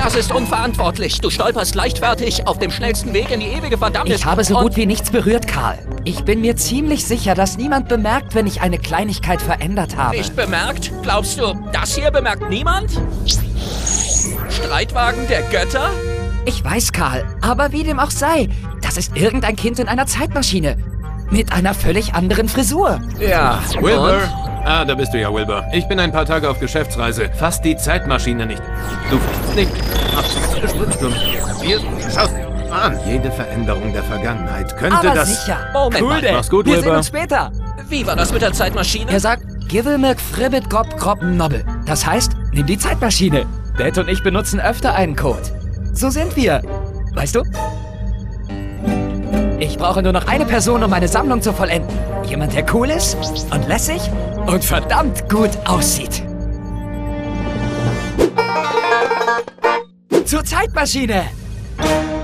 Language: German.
Das ist unverantwortlich. Du stolperst leichtfertig auf dem schnellsten Weg in die ewige Verdammnis. Ich habe so gut wie nichts berührt, Karl. Ich bin mir ziemlich sicher, dass niemand bemerkt, wenn ich eine Kleinigkeit verändert habe. Nicht bemerkt? Glaubst du, das hier bemerkt niemand? Streitwagen der Götter? Ich weiß, Karl, aber wie dem auch sei, das ist irgendein Kind in einer Zeitmaschine. Mit einer völlig anderen Frisur. Ja, Wilbur. Und? Ah, da bist du ja, Wilbur. Ich bin ein paar Tage auf Geschäftsreise. Fass die Zeitmaschine nicht. Du fährst nicht. Hier, schau dir an. Jede Veränderung der Vergangenheit könnte Aber das... sicher. Moment mal. Dad. Mach's gut, Wir sehen Wilbur. uns später. Wie war das mit der Zeitmaschine? Er sagt, Givelmilk fribbit grob grob nobble. Das heißt, nimm die Zeitmaschine. Dad und ich benutzen öfter einen Code. So sind wir. Weißt du? Ich brauche nur noch eine Person, um meine Sammlung zu vollenden. Jemand, der cool ist und lässig und verdammt gut aussieht. Zur Zeitmaschine!